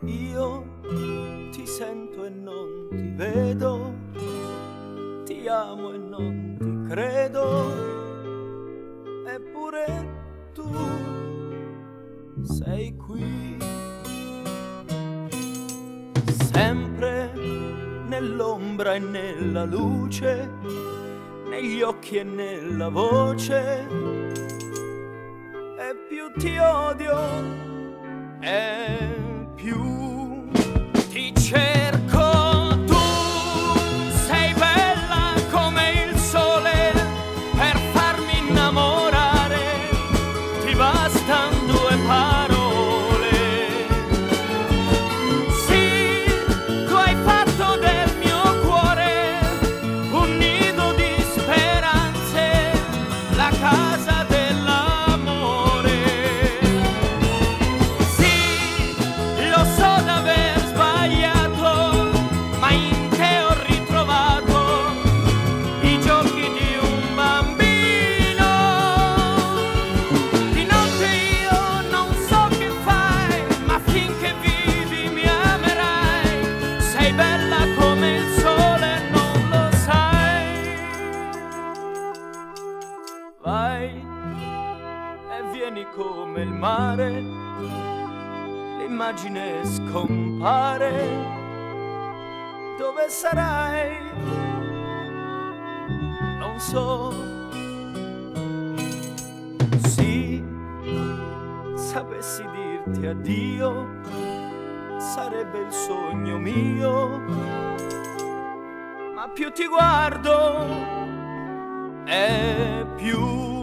Io ti sento e non ti vedo, ti amo e non ti credo, eppure tu sei qui, sempre nell'ombra e nella luce, negli occhi e nella voce, e più ti odio e più ti cerco. Tu sei bella come il sole per farmi innamorare, ti bastan due parole. Sì, tu hai fatto del mio cuore un nido di speranze, la casa dell'amore. Sì, lo so d'aver sbagliato, ma in te ho ritrovato i giochi di un bambino. Di notte io non so che fai, ma finché vivi mi amerai. Sei bella come il sole, non lo sai. Vai e vieni come il mare, l'immagine scompare. Dove sarai? Non so. Sì, sapessi dirti addio, sarebbe il sogno mio, ma più ti guardo e più